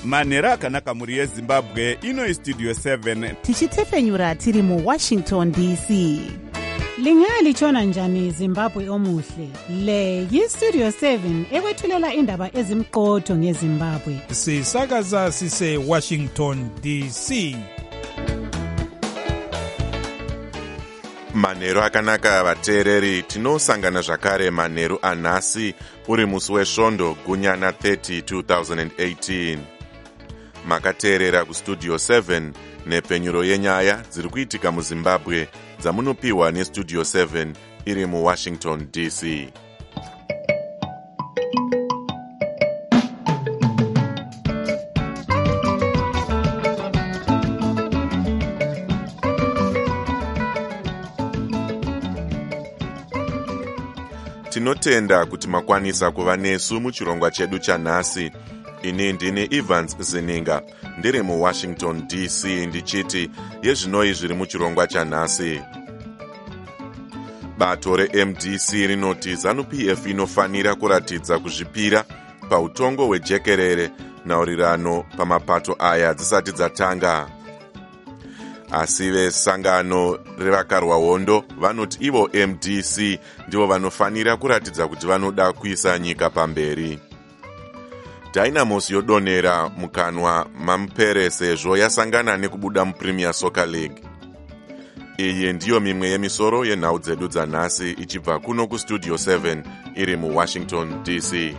manhero akanaka mhuri yezimbabwe. Ino istudio 7 tichitefenyura tiri muWashington DC. Lingalitshona njani Zimbabwe omuhle? Le yistudio 7 ekwethulela indaba ezimqotho ngeZimbabwe. Sisakaza sise Washington DC. Manheru akanaka vateereri, tinosangana zvakare manheru anhasi uri musi wesvondo gunyana 30 2018. Makateerera kustudio 7 nepenyuro yenyaya dziri kuitika muZimbabwe dzamunopiwa nestudio 7 iri muWashington DC. Tinotenda kuti makwanisa kuva nesu muchirongwa chedu chanhasi. Ini ndini Evans Zininga, ndiri muWashington DC ndichiti yezvinoi zviri muchirongwa chanhasi. Bato reMDC rinoti ZANU-PF inofanira kuratidza kuzvipira pautongo hwejekerere nhaurirano pamapato aya dzisati dzatanga. Asi vesangano revakarwa hondo vanoti ivo MDC ndivo vanofanira kuratidza kuti vanoda kuisa nyika pamberi. Dynamos yodonera mukanwa mamupere sezvo yasangana nekubuda muPremier Soccer League. Iyi ndiyo mimwe yemisoro yenhau dzedu dzanhasi ichibva kuno kustudio 7 iri muWashington DC.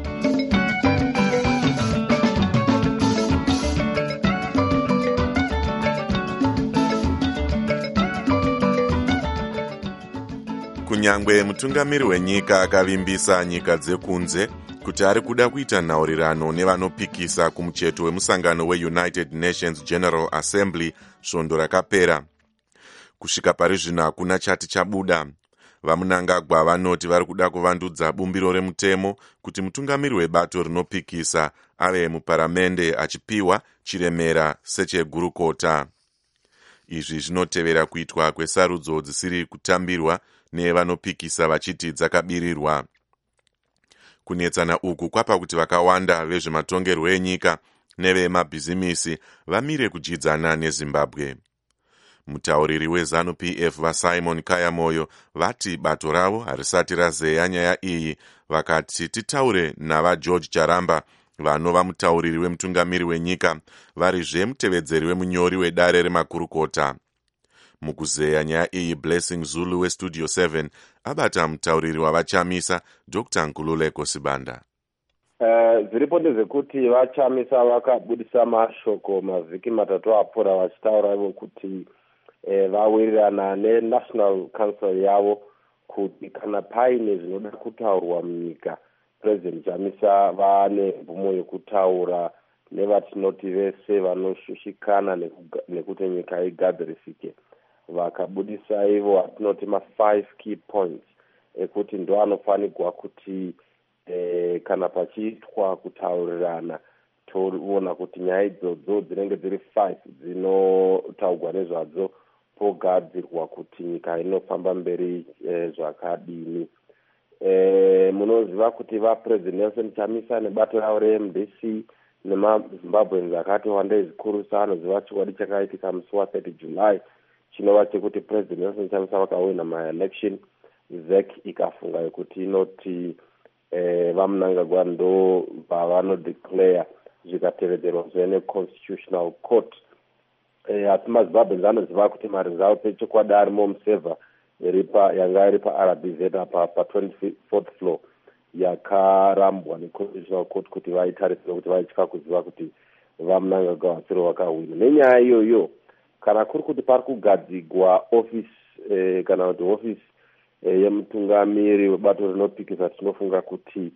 Kunyangwe mutungamiri wenyika akavimbisa nyika dzekunze kuti ari kuda kuita nhaurirano nevanopikisa kumucheto wemusangano weUnited Nations General Assembly svondo rakapera. Kusvika pari zvino hakuna chati chabuda. Vamunangagwa vanoti vari kuda kuvandudza bumbiro remutemo kuti mutungamiri webato rinopikisa ave muparamende achipiwa chiremera sechegurukota. Izvi zvinotevera kuitwa kwesarudzo dzisiri kutambirwa nevanopikisa vachiti dzakabirirwa. Kunetsana uku kwapa kuti vakawanda vezvematongerwo enyika nevemabhizimisi vamire kujidzana neZimbabwe. Mutauriri weZANU-PF vaSimon Kayamoyo vati bato ravo harisati razeya nyaya iyi, vakati titaure navaGeorge Charamba vanova mutauriri wemutungamiri wenyika varizve mutevedzeri wemunyori wedare remakurukota. Mukuzeya nyaya iyi Blessing Zulu westudio 7 abata mutauriri wavachamisa Dr. Nkululeko Sibanda. Zviripo ndezvekuti vachamisa vakabudisa mashoko mavhiki matatu apfuura vachitaura ivo kuti vawirirana neNational Council yavo kuti kana paine zvinoda kutaurwa munyika, President Chamisa vane mvumo yekutaura nevatinoti vese vanoshushikana nekuti nyika igadzirisike. Vakabudisa ivo vatinoti ma5 key points ekuti ndo anofanirwa kuti kana pachiitwa kutaurirana toona kuti nyaya idzodzo dzinenge dziri 5 dzinotaurwa nezvadzo pogadzirwa kuti nyika inofamba mberi zvakadini. Munoziva kuti vaPresident Nelson Chamisa nebato ravo reMDC nemaZimbabweans akati wandei zvikuru sanoziva chikwadi chakaitika musi wa30 July chinova chekuti President Nelson Chamisa vakawina ma-election, ZEC ikafunga kuti inoti vamunangagwa ndo vavanodeclare zvikatevedzerwa zvene Constitutional Court. Asi maZimbabweans anoziva kuti mari dzavo pechokwadi arimo musevha yanga iri paRBZ apa pa24th floor yakarambwa neConstitutional Court kuti vaitarisire kuti vaitya kuziva kuti vamunangagwa vasiro vakawina. Nenyaya iyoyo kana kuri kuti pari kugadzigwa office kana kuti office yemutungamiri webato rinopikisa, tinofunga kuti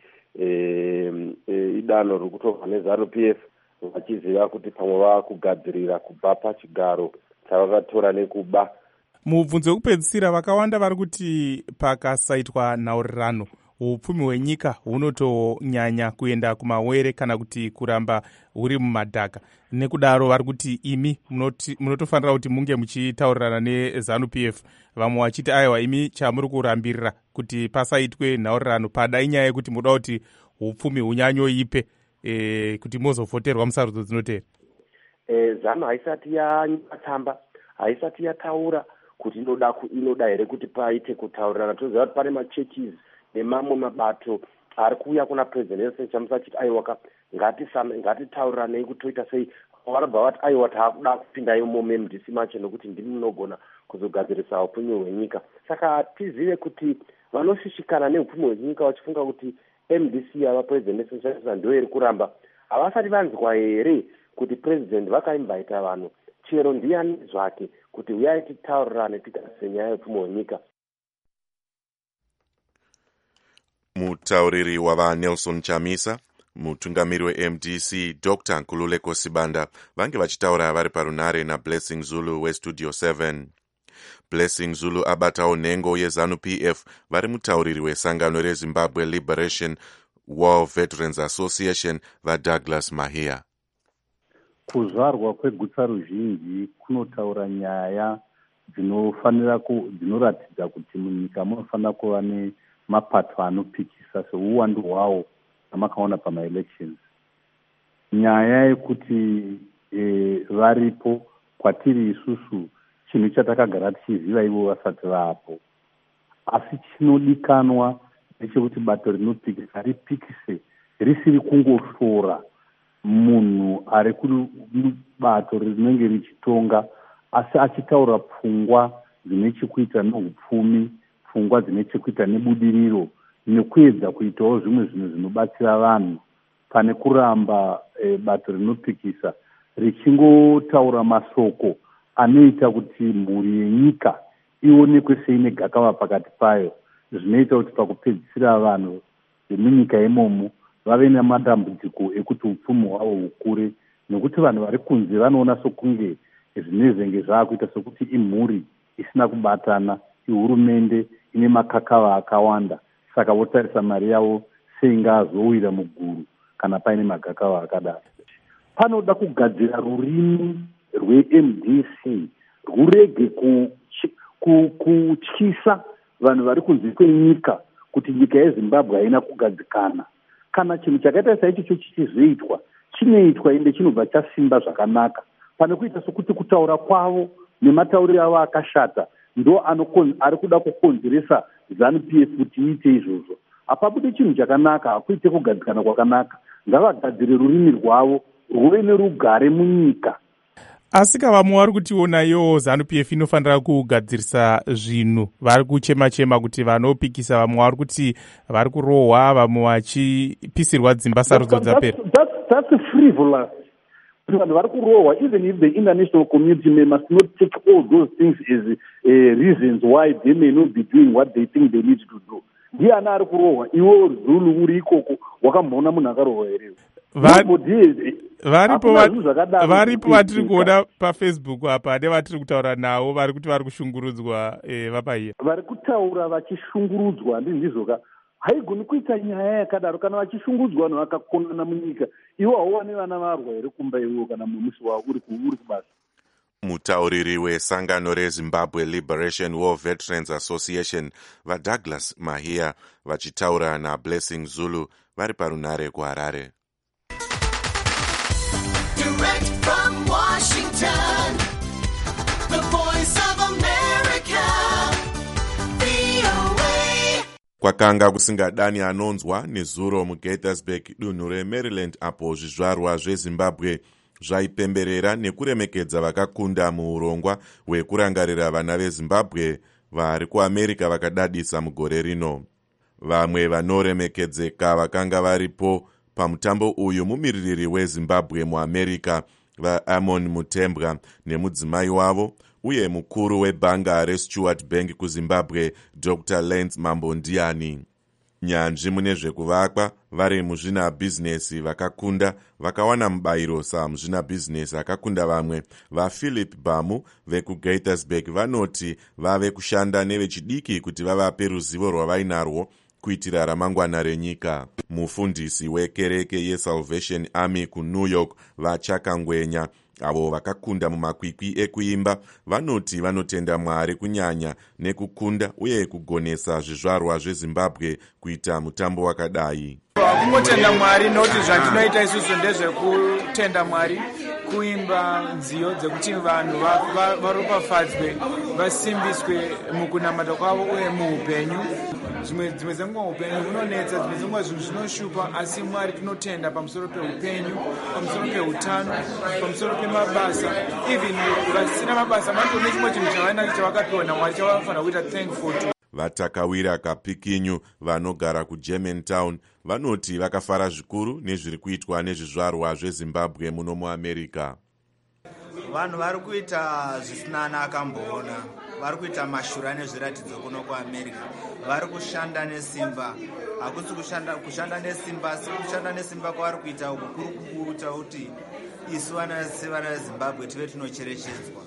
idanho riri kutorwa neZANU-PF vachiziva kuti pamwe vava kugadzirira kubva pachigaro chavakatora nekuba. Mubvunzo wekupedzisira vakawanda vari kuti pakasaitwa nhaurirano upfumi hwenyika hunotonyanya kuenda kumawere kana kuti kuramba huri mumadhaka. Nekudaro vari kuti imi munotofanira kuti munge muchitaurirana neZANU-PF, vamwe vachiti aiwa imi chamuri kurambirira kuti pasaitwe nhaurirano pada inyaya yekuti muda kuti upfumi hunyanyoipe kuti mozofoterwa musarudzo dzinotevera? ZANU haisati yatsamba, haisati yataura kuti inoda here kuti paite kutaurirana. Toziva kuti pane machurches nemamwe mabato ari kuuya kuna president chamusa achiti aiwa ngatitaurirane kuti toita sei. Vanobva vati aiwa taakuda kupinda imo MDC macho nokuti ndimi munogona kuzogadzirisa upfumi hwenyika. Saka tizive kuti vanoshishikana neupfumi hwenyika vachifunga kuti MDC yava president ndio iri kuramba, havasati vanzwa here kuti president vakaimbaita vanhu chero ndiani zvake kuti uyai titaurirane tigadzise nyaya yeupfumi hwenyika. Mutauriri wava Nelson Chamisa, mutungamiri weMDC Dr. Nkululeko Sibanda vange vachitaura vari parunare naBlessing Zulu weStudio 7. Blessing Zulu abatawo nhengo yeZANU-PF vari mutauriri wesangano reZimbabwe Liberation War Veterans Association vaDouglas Mahia. Kuzvarwa kwegutsa ruzhinji kunotaura nyaya dzinoratidza kuti munyika munofanira kuva nemapato anopikisa seuwandu hwawo amakaona pamaelections. Nyaya yekuti varipo kwatiri isusu chinhu chatakagara tichiziva ivo vasati vapo, asi chinodikanwa nechekuti bato rinopikisa ripikise risiri kungoshora munhu ari kubato rinenge richitonga, asi achitaura pfungwa dzine chekuita neupfumi, pfungwa dzine chekuita nebudiriro, nekuedza kuitawo zvimwe zvinhu zvinobatsira vanhu, pane kuramba bato rinopikisa richingotaura masoko anoita kuti mhuri yenyika ionekwe seine gakava pakati payo. Zvinoita kuti pakupedzisira vanhu vemunyika imomo vave nemadambudziko ekuti upfumi hwavo hukure, nekuti vanhu vari kunze vanoona sokunge zvinezenge zvaakuita sokuti imhuri isina kubatana, ihurumende ine makakava akawanda, saka votarisa mari yavo seingazowira muguru kana paine magakava akadaro. Panoda kugadzira rurimi rweMDC rurege kutyisa vanhu vari kunze kwenyika kuti nyika yeZimbabwe haina kugadzikana. Kana chinhu chakaita saichocho chichizoitwa, chinoitwa ende chinobva chasimba zvakanaka, pane kuita sokuti kutaura kwavo nematauriro avo akashata ndo ari kuda kukonzeresa ZANU-PF kuti iite izvozvo. Hapabude chinhu chakanaka, hakuite kugadzikana kwakanaka. Ngavagadzire rurimi rwavo rwuve nerugare munyika. Asi vamwe vari kutiona iyo ZANU-PF inofanira kugadzirisa zvinhu, vari kuchema-chema kuti vanopikisa vamwe vari kuti vari kurohwa, vamwe vachipisirwa dzimba sarudzo dzapera. That's frivolous. Vanhu vari kurohwa, even if the international community may must not take all those things as reasons why they may not be doing what they think they need to do. Ndiani ari kurohwa? Iwo Zulu uri ikoko wakamboona munhu akarohwa here? Varipo vatiri kuona paFacebook apa nevatiri kutaura navo vari kuti vari kushungurudzwa vapaiya. Vari kutaura vachishungurudzwa ndizvoka. Haigoni kuita nyaya yakadaro kana vachishungurudzwa vanhu vakakonana munyika. Iwo hauwane vana varwa here kumba iwo kana mumusi wavo uri kubasa. Mutauriri wesangano reZimbabwe Liberation War Veterans Association vaDouglas Mahia vachitaura naBlessing Zulu vari parunare kuHarare. Direct from Washington, the voice of America, VOA. Kwakanga kusingadani anonzwa nezuro muGaithersburg, dunhu reMaryland, apo zvizvarwa zveZimbabwe zvaipemberera nekuremekedza vakakunda muurongwa hwekurangarira vana veZimbabwe vari kuAmerika vakadadisa mugore rino. Vamwe vanoremekedzeka vakanga varipo pamutambo uyu mumiririri weZimbabwe muAmerika vaAmon Mutembwa nemudzimai wavo uye mukuru webhanga reStuart Bank kuZimbabwe Dr. Lance Mambondiani. Nyanzvi mune zvekuvakwa vari muzvinabhizinesi vakakunda vakawana mubayiro samuzvinabhizinesi akakunda vamwe vaPhilip Bamu vekuGaithersburg vanoti vave kushanda nevechidiki kuti vavape ruzivo rwavainarwo kuitira ramangwana renyika. Mufundisi wekereke yeSalvation Army kuNew York vaChakangwenya avo vakakunda mumakwikwi ekuimba vanoti vanotenda Mwari kunyanya nekukunda uye kugonesa zvizvarwa zveZimbabwe kuita mutambo wakadai. Kungotenda Mwari nokuti zvatinoita isusu ndezvekutenda Mwari, kuimba nziyo dzekuti vanhu varopafadzwe, vasimbiswe mukunamata kwavo uye muupenyu. Dzimwe dzenguva upenyu hunonetsa, dzimwe dzenguva zvinhu zvinoshupa, asi Mwari tinotenda pamusoro peupenyu, pamusoro peutano, pamusoro pemabasa. Even vasina mabasa matone chimwe chinhu chavanacho chavakapiwa naMwari chavanofanira kuita thankful to. Vatakawira Kapikinyu vanogara kuGermantown vanoti vakafara zvikuru nezviri kuitwa nezvizvarwa zveZimbabwe muno muAmerica. Vanhu vari kuita zvisina nakamboona, vari kuita mashura nezviratidzo kuno kuAmerica, vari kushanda nesimba. Hakusi kushanda nesimba, asi kushanda nesimba kwavari kuita ukuru kukuta kuti isu vana veZimbabwe tive tinocherechedzwa.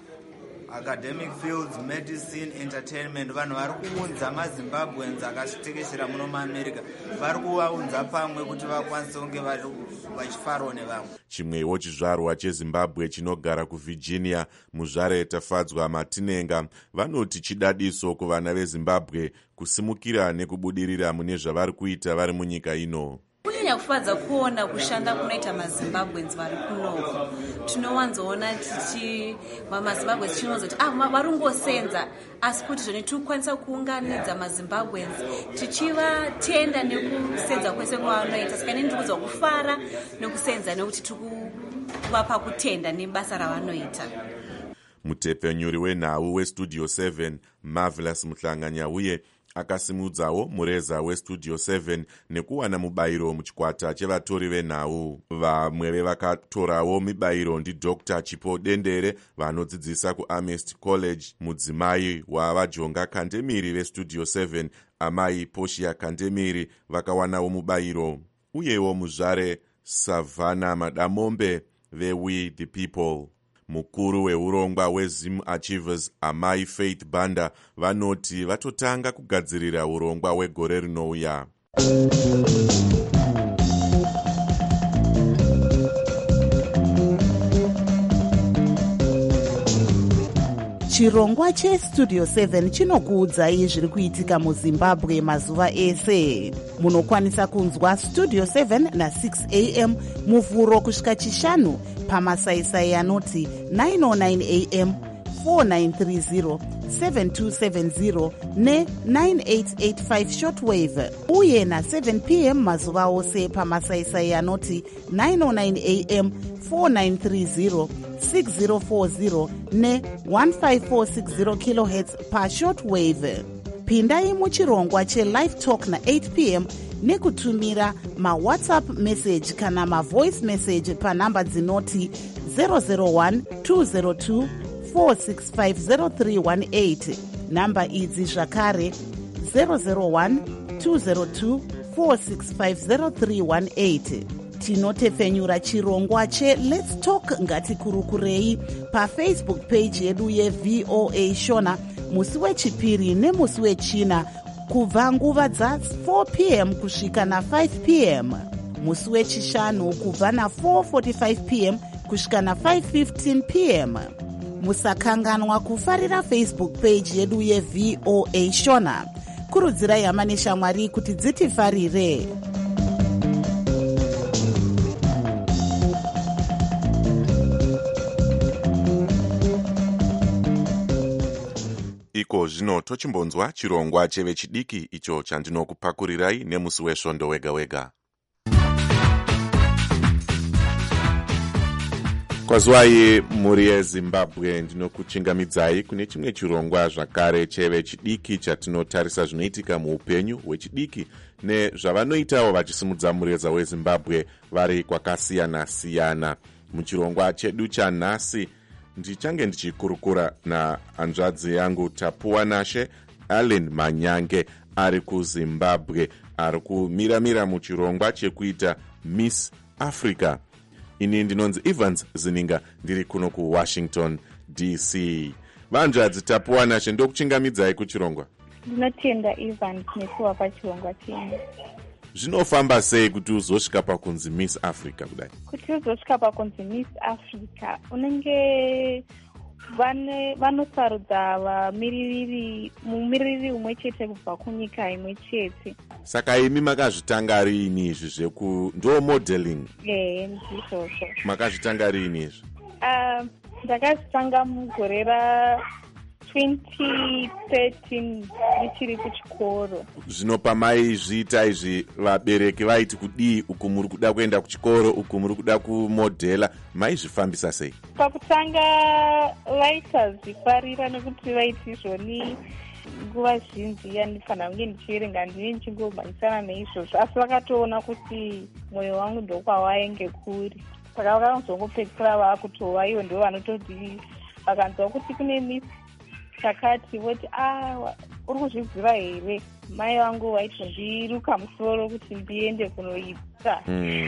Academic fields, medicine, entertainment, vanhu vari kuunza maZimbabweans akatekeshera muno muAmerica, vari kuvaunza pamwe kuti vakwanise kunge vachifarawo nevamwe. Chimwewo chizvarwa cheZimbabwe chinogara kuVirginia, muzvare Tafadzwa Matinenga, vanoti chidadiso kuvana veZimbabwe kusimukira nekubudirira mune zvavari kuita vari munyika ino. Kunyanya kufadza kuona kushanda kunoita maZimbabweans vari kunoko. Tinowanzoona tichi maZimbabweans tichizoti vari kungosenza, asi kuti zvone tikukwanisa kuunganidza maZimbabweans tichivatenda nekusenza kwese kwavanoita. Saka ndiri kuudzwa kufara nekusenza nekuti tikuvapa kutenda nebasa ravanoita. Mutepfenyuri wenhau weStudio 7 Marvelous Muhlanganyauye akasimudzawo mureza weStudio 7 nekuwana mubayiro muchikwata chevatori venhau. Vamwe vevakatorawo mibayiro ndiDr. Chipo Dendere vanodzidzisa kuAmherst College, mudzimai wavajonga Kandemiri veStudio 7 amai Portia Kandemiri vakawanawo mubayiro, uyewo muzvare Savannah Madamombe veWe the People. Mukuru weurongwa weZim Achievers amai Faith Banda vanoti vatotanga kugadzirira urongwa wegore rinouya. Chirongwa cheStudio 7 chinokuudzai zviri kuitika muZimbabwe mazuva ese. Munokwanisa kunzwa Studio 7 na6 am muvhuro kusvika chishanu pamasaisai anoti 909 am, 4930, 7270 ne9885 shortwave, uye na7 pm mazuva ose pamasaisai anoti 909 am, 4930, 6040 ne15460 kHz pashortwave. Pindai muchirongwa cheLive Talk na8 pm nekutumira mawhatsapp message kana mavoice message panhamba dzinoti 001 202 4650318. Namba idzi zvakare 001 202 4650318. Tinotepfenyura chirongwa cheLet's Talk ngatikurukurei paFacebook page yedu yeVOA Shona musi wechipiri nemusi wechina kubva nguva dza4 pm kusvika na5 pm, musi wechishanu kubva na4:45 pm kusvika na5:15 pm. Musakanganwa kufarira Facebook page yedu yeVOA Shona. Kurudzirai hama neshamwari kuti dzitifarire. Iko zvino tochimbonzwa chirongwa chevechidiki icho chandinokupakurirai nemusi wesvondo wega wega. Kwazwai muri yeZimbabwe, ndinokuchingamidzai kune chimwe chirongwa zvakare chevechidiki chatinotarisa zvinoitika muupenyu hwechidiki nezvavanoitawo vachisimudza mureza weZimbabwe vari kwakasiyana siyana. Muchirongwa chedu chanhasi ndichange ndichikurukura nahanzvadzi yangu Tapuwa Nashe Allen Manyange ari kuZimbabwe, ari kumiramira muchirongwa chekuita Miss Africa. Ini ndinonzi Evans Zininga, ndiri kuno kuWashington DC. Vanzvadzi Tapuwa Nashe, ndokuchingamidzai kuchirongwa. Ndinotenda Evans nekuwa pachirongwa chenyu. zvinofamba sei kuti uzosvika pakunzi Miss Africa kudai? Kuti uzosvika pakunzi Miss Africa unenge vanosarudza mumiririri umwe chete kubva kunyika imwe chete. Saka imi makazvitanga riini izvi ndo modeling? Ndizvozvo. Makazvitanga riini izvi? Ndakazvitanga mugore ra 2013 ndichiri kuchikoro. Zvino pamaizviita izvi vabereki vaiti kudii, uku muri kuda kuenda kuchikoro, uku muri kuda kumodhela, maizvifambisa sei? Pakutanga vaita zvifarira nekuti vaiti izvoni nguva zhinji yandifanira kunge ndichierenga ndine ndichingomhanyisana neizvozvo, asi vakatoona kuti mwoyo wangu ndokwawaenge kuri. Saka vakazongopedzisira vaakutova ivo ndo vanototi vakanzwa kuti kune Miss Chakati voti uri kuzviziva here? Mai vangu vaiti ndiruka musoro kuti ndiende kunoita.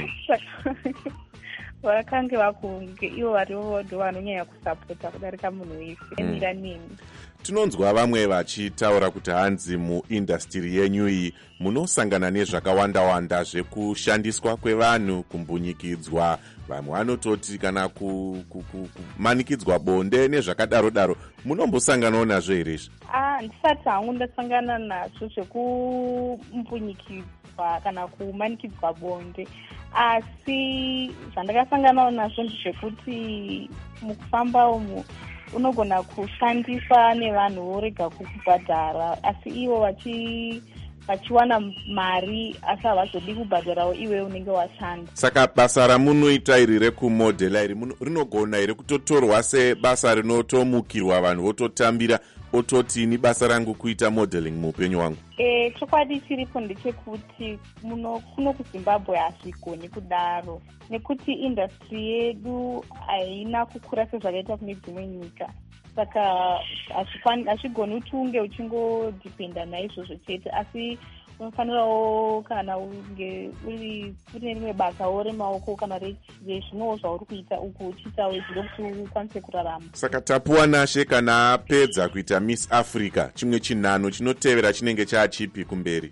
Vakange vakunge ivo varivo ndo vanonyanya kusapota kudarika munhu wese emira nini. Tinonzwa vamwe vachitaura kuti hanzi muindastiri yenyu iyi munosangana nezvakawanda-wanda zvekushandiswa kwevanhu, kumbunyikidzwa, vamwe vanototi kana kumanikidzwa bonde nezvakadaro-daro. Munombosanganawo nazvo here izvi? Ndisati hangu ndasangana nazvo zvekumbunyikidzwa kana kumanikidzwa bonde, asi zvandakasanganawo nazvo ndezvekuti mukufamba umu unogona kushandiswa nevanhu vorega kukubhadhara, asi ivo vachiwana mari asi havazodi kubhadharawo iwe unenge washanda. Saka basa ramunoita iri rekumodhela iri rinogona here kutotorwa sebasa rinotomukirwa vanhu vototambira ototi ni basa rangu kuita modeling muupenyu wangu? Chokwadi chiripo ndechekuti kuno kuZimbabwe hazvigoni kudaro, nekuti industry yedu haina kukura sezvakaita kune dzimwe nyika. Saka hazvigoni kuti unge uchingodhipenda naizvozvo chete, asi unofanirawo kana unge uri rimwe basawo remaoko kana rezvinowo zvauri kuita uku uchiitawo zviro kuti ukwanise kurarama. Saka Tapuwa Nashe kana apedza kuita Miss Africa, chimwe chinhano chinotevera chinenge chachipi kumberi?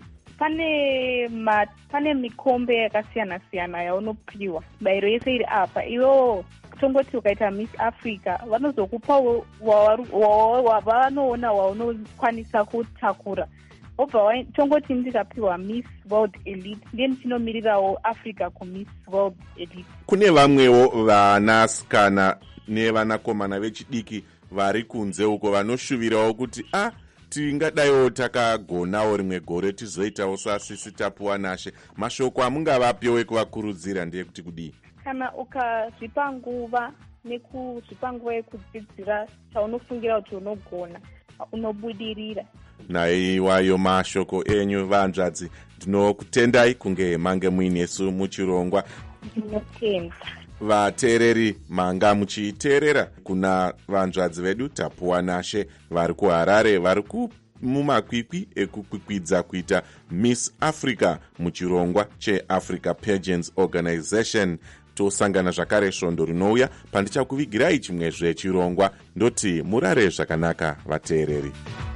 Pane mikombe yakasiyana-siyana yaunopiwa. Bayiro yese iri apa. Iwo tongoti ukaita Miss Africa vanozokupa wavanoona waunokwanisa kutakura. Obva tongoti ndikapiwa Miss World Elite ndiye ndinomirirawo Africa kuMiss World Elite. Kune vamwewo vanasikana nevanakomana vechidiki vari kunze uko vanoshuvirawo kuti tingadaiwo takagonawo rimwe gore tizoitawo saSisi Tapuwa Nashe. Mashoko amungavapiwe kuvakurudzira ndeyekuti kudii? Kana ukazvipa nguva nekuzvipa nguva yekudzidzira chaunofungira kuti unogona, unobudirira. Naiwayo mashoko enyu vanzvadzi, ndinokutendai kunge mange muinesu muchirongwa. Ndinotenda. Vateereri manga muchiteerera kuna vanzvadzi vedu Tapuwa Nashe vari kuHarare, vari mumakwikwi ekukwikwidza kuita Miss Africa muchirongwa cheAfrica Pageants Organization. Tosangana zvakare svondo rinouya pandichakuvigirai chimwezve chirongwa. Ndoti murare zvakanaka vateereri.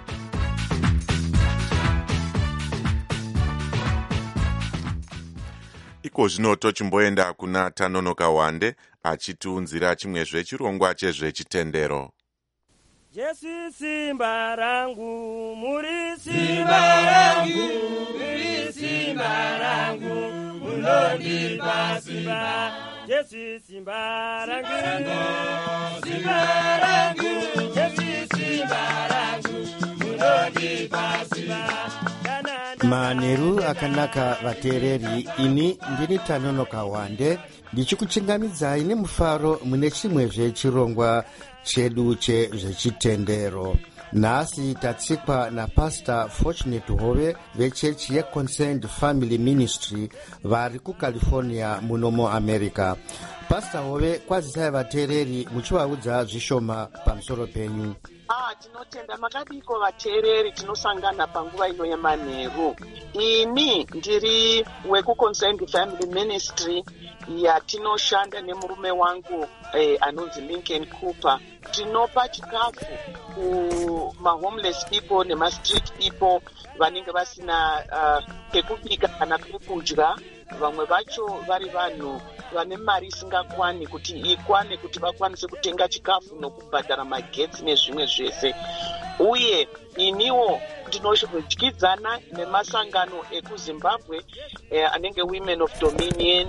Iko zvino tochimboenda kuna Tanonoka Wande achitiunzira chimwezve chirongwa chezvechitendero. Jesu simba rangu, muri simba rangu, muri simba rangu, munondipa simba. Jesu simba rangu, simba rangu, Jesu simba rangu, munondipa simba. Manheru akanaka vateereri, ini ndini Tanonoka Wande ndichikuchingamidzai nemufaro mune chimwezve chirongwa chedu chezvechitendero. Nhasi tatsikwa naPastor Fortunate Hove vechechi yeConsent Family Ministry vari kuCalifornia muno muAmerica. Pastor Hove kwazisaya vateereri muchivaudza zvishoma pamusoro penyu. Tinotenda makadiko vateereri tinosangana panguva ino yemanheru. Ini ndiri wekuConcerned Family Ministry yatinoshanda nemurume wangu anonzi Lincoln Cooper. Tinopa chikafu kumahomeless people nemastreet people vanenge vasina pekubika kana pekudya. Vamwe vacho vari vanhu vane mari isingakwani kuti ikwane kuti vakwanise kutenga chikafu nokubhadhara magetsi nezvimwe zvese. Uye iniwo ndinodyidzana nemasangano ekuZimbabwe anenge Women of Dominion,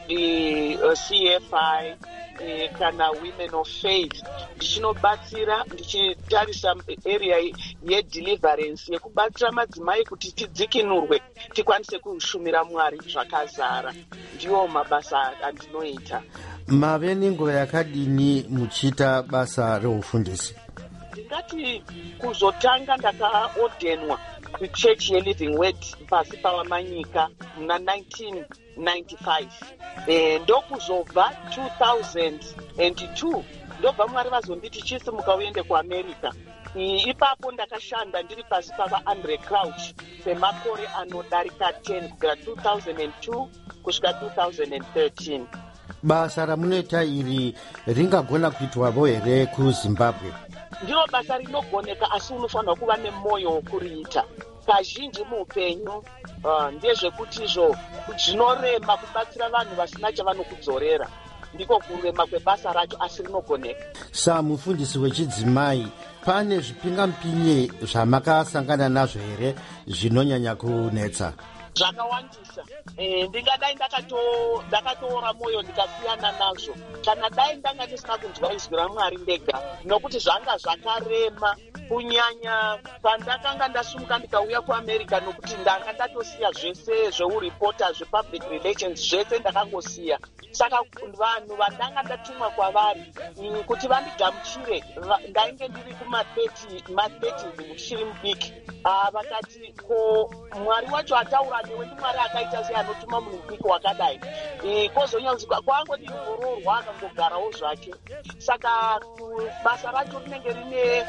CFI kana Women of Faith. Ndichinobatsira ndichitarisa area yedeliverance yekubatsira madzimai kuti tidzikinurwe tikwanise kushumira Mwari zvakazara. Ndiwo mabasa andinoita. Mave nenguva yakadini muchiita basa reufundisi? Ndingati kuzotanga ndakaordenwa kuchechi yeLiving Word pasi pavamanyika muna 1995. Ndokuzobva 2002 ndobva Mwari vazonditi chisimuka uende kuAmerica. Ipapo ndakashanda ndiri pasi pavaAndre Crouch semakore anodarika 10 kubvira 2002 kusvika 2013. Basa ramunoita iri ringagona kuitwavo here kuZimbabwe? Ndiro basa rinogoneka, asi unofanira kuva nemwoyo wokuriita. Kazhinji muupenyu ndezvekuti zvinorema kubatsira vanhu vasina chavanokudzorera. Ndiko kurema kwebasa racho, asi rinogoneka. Samufundisi wechidzimai, pane zvipingamupinyi zvamakasangana nazvo here zvinonyanya kunetsa? Zvakawandisa. Ndingadai ndakatoora mwoyo ndikasiyana nazvo kana dai ndanga ndisina kunzwa izwi raMwari ndega, nokuti zvanga zvakarema kunyanya pandakanga ndasumuka ndikauya kuAmerica, nokuti ndanga ndatosiya zvese zveuripota zvepublic relations zvese ndakangosiya. Saka vanhu vandanga ndatumwa kwavari kuti vandigamuchire, ndainge ndiri kuma-30 muchiri mudiki. Vakati ko Mwari wacho ataura newe, ndiMwari akaita sei anotuma munhu mudiki wakadai? Kozonyaudzika kwangoti ngororwa akangogarawo zvake. Saka basa racho rinenge rine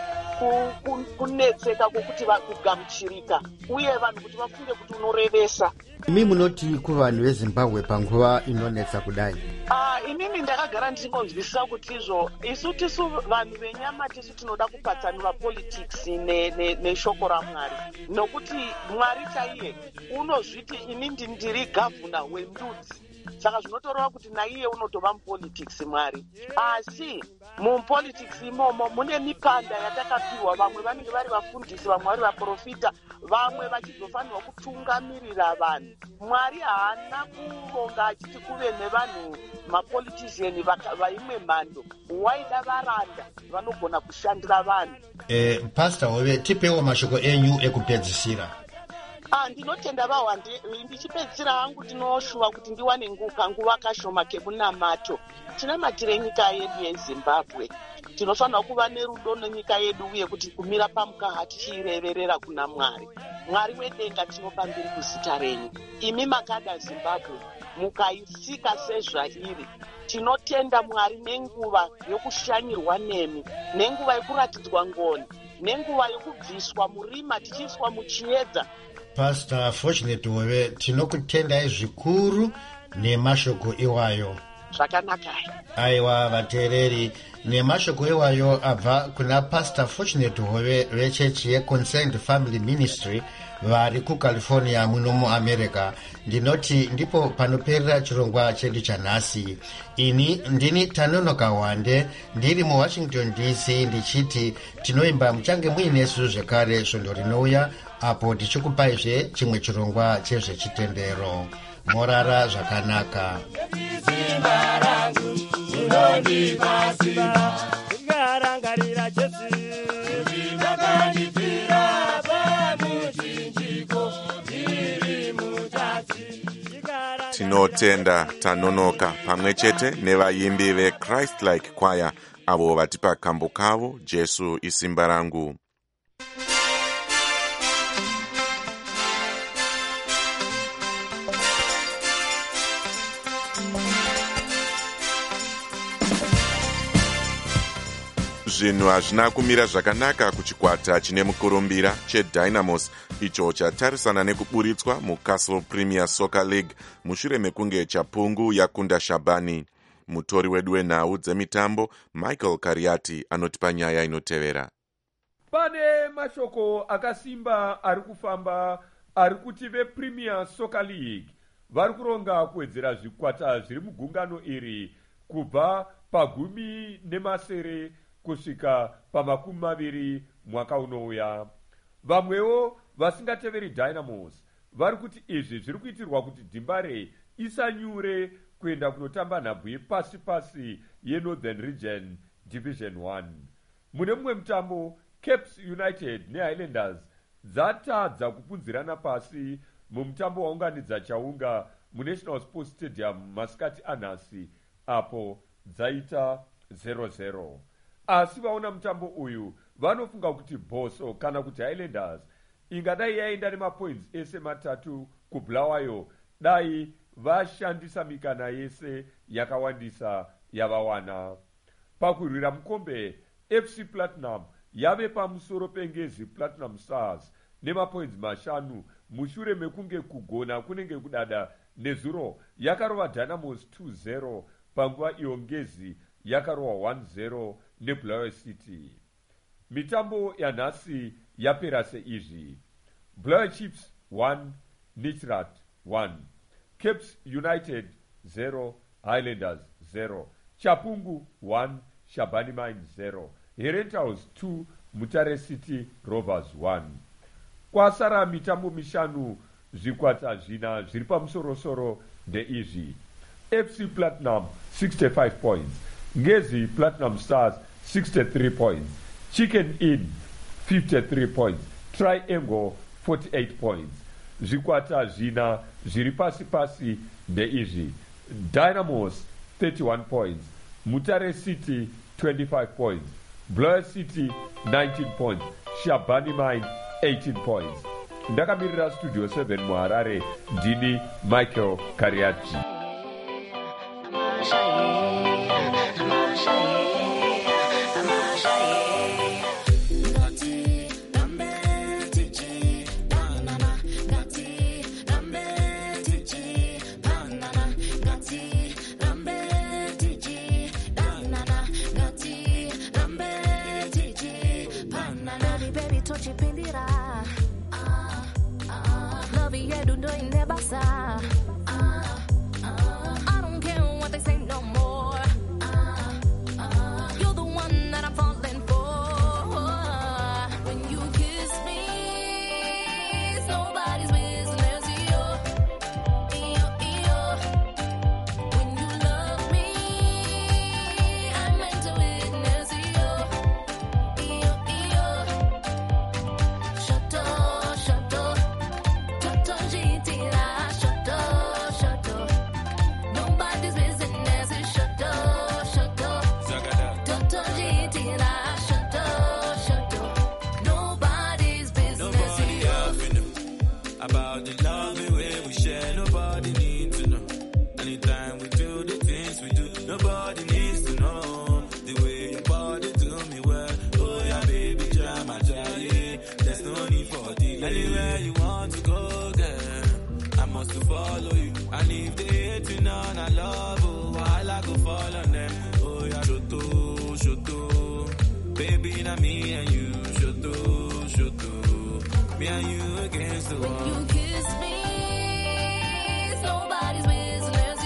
kunetseka kwokuti kugamuchirika uye vanhu kuti vafunge kuti unorevesa. Imi munoti kuvanhu veZimbabwe panguva inonetsa kudai? Inini ndakagara ndichingonzwisisa kuti isu tisu vanhu venyama tisu tinoda kupatsanura politics neshoko raMwari, nokuti Mwari chaiye unozviti ini ndiri gavhuna wendudzi. Saka zvinotoreva kuti naiye unotova mupolitics Mwari. Asi mupolitics imomo mune mipanda yatakapiwa. Vamwe vanenge vari vafundisi, vamwe vari vaprofita, vamwe vachizofanirwa kutungamirira vanhu. Mwari haana kuronga achiti kuve nevanhu mapolitician vaimwe mhando. Waida varanda vanogona kushandira vanhu. Pastor Hove, tipewo mashoko enyu ekupedzisira. Ndinotenda vahwandi. Ndichipedzisira hangu tinoshuva kuti ndiwane kanguva kashoma kemunamato. Tinamatire nyika yedu yeZimbabwe. Tinofanira kuva nerudo nenyika yedu uye kuti kumira pamukaha tichiireverera kuna Mwari. Mwari wedenga tinopa mbiri kuzita renyu. Imi makada Zimbabwe mukaisika sezvairi. Tinotenda Mwari nenguva yokushanyirwa nemi, nenguva yokuratidzwa ngoni, nenguva yokubviswa murima tichiiswa muchiedza. Pastor Fortunate Hove, tinokutendai zvikuru nemashoko iwayo. Zvakanaka. Aiwa vateereri, nemashoko iwayo abva kuna Pastor Fortunate Hove vechechi yeConcerned Family Ministry vari kuCalifornia muno muAmerica. Ndinoti ndipo panoperera chirongwa chedu chanhasi. Ini ndini Tanonoka Wande, ndiri muWashington DC, ndichiti tinoimba muchange muinesu zvekare svondo rinouya apo tichikupaizve chimwe chirongwa chezvechitendero. Morara zvakanaka. Tinotenda Tanonoka pamwe chete nevaimbi veChrist-like Choir avo vatipa kambo kavo Jesu isimba rangu. Zvinhu hazvina kumira zvakanaka kuchikwata chine mukurumbira cheDynamos icho chatarisana nekuburitswa muCastle Premier Soccer League mushure mekunge chapungu yakunda Shabani. Mutori wedu wenhau dzemitambo Michael Kariati anotipa nyaya inotevera. Pane mashoko akasimba ari kufamba ari kuti vePremier Soccer League vari kuronga kuwedzera zvikwata zviri mugungano iri kubva pa10 kusvika pa20 mwaka unouya. Vamwewo vasingateveri Dynamos vari kuti izvi zviri kuitirwa kuti Dimbare isanyure kuenda kunotamba nhabvu yepasi-pasi yeNorthern Region Division 1. Mune mumwe mutambo, Caps United neHighlanders dzatadza kupunzirana pasi mumutambo waunganidza chaunga muNational Sports Stadium masikati anhasi, apo dzaita 0-0. Asi vaona mutambo uyu vanofunga kuti Boso kana kuti Highlanders ingadai yaenda nemapoints ese matatu kubulawayo dai vashandisa mikana yese yakawandisa yavawana. Pakurwira mukombe, FC Platinum yave pamusoro pengezi Platinum Stars nemapoints 5 mushure mekunge kugona kunenge kudada nezuro yakarova Dynamos 2-0 panguva iyo ngezi yakarova 1-0 neBulawayo City. Mitambo yanhasi yapera seizvi: Bulawayo Chiefs 1, Nichrat 1, Caps United 0, Highlanders 0, Chapungu 1, Shabani Mines 0, Herentals 2, Mutare City Rovers 1. Kwasara mitambo 5 zvikwata zvina zviri pamusoro-soro ndeizvi: FC Platinum 65 points, Ngezi Platinum Stars 63 points, Chicken Inn 53 points, Triangle 48 points. Zvikwata zvina zviri pasi-pasi ndeizvi: Dynamos 31 points, Mutare City 25 points, Bulawayo City 19 points, Shabani Mine 18 points. Ndakamirira Studio 7 muHarare, ndini Michael Kariati. I don't care what they say no more. You're the one that I'm falling for. When you kiss me, it's nobody's business. When you love me, I'm meant to witness. Shut up, shut up. About the love the way we share, nobody needs to know. Anytime we do the things we do, nobody needs to know. The way your body do me well, oh yeah baby, jam, yeah. There's no need for delay. Anywhere you want to go, girl, I must follow you. And if they hate you now, I love you, I go follow them. Oh yeah, shoto, baby, na me and you, shoto, me and you against the wall. When you kiss me, it's nobody's business.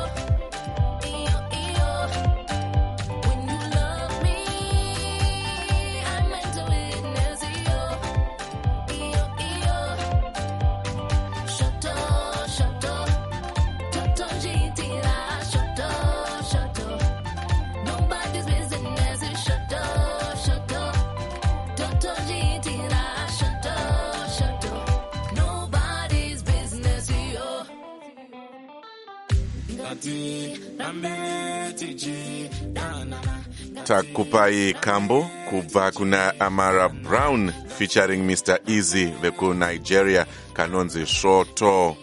When you love me, I'm meant to witness. Shut up, shut up. Shut up, shut up. Nobody's business. Shut up, shut up. Takupai kambo kubva kuna Amara Brown featuring Mr. Easy veku Nigeria kanonzi Shoto.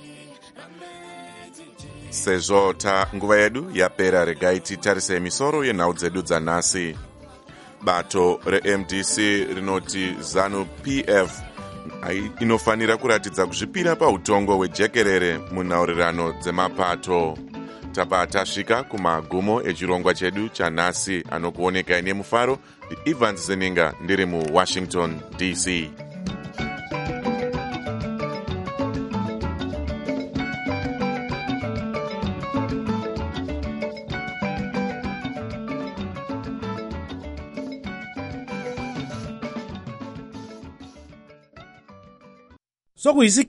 Sezvo nguva yedu yapera, regai titarise misoro yenhau dzedu dzanhasi. bato remdc rinoti ZANU-PF inofanira kuratidza kuzvipira pautongo hwejekerere munhaurirano dzemapato. Tapa tasvika kumagumo echirongwa chedu chanhasi. Anokuonekai nemufaro Evans Zeninga ndiri muWashington DC. Sokuyisikhathi